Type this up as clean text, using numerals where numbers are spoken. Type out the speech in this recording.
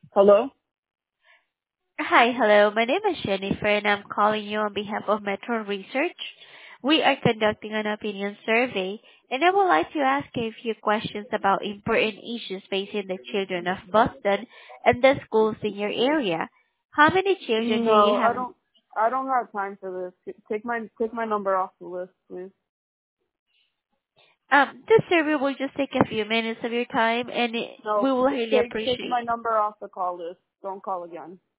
Hello? Hi. Hello. My name is Jennifer, and I'm calling you on behalf of Metro Research. We are conducting an opinion survey, and I would like to ask you a few questions about important issues facing the children of Boston and the schools in your area. How many children do you No, have? I don't have time for this. Take my number off the list, please. This survey will just take a few minutes of your time, and No, we will highly take appreciate. my number off the call list. Don't call again.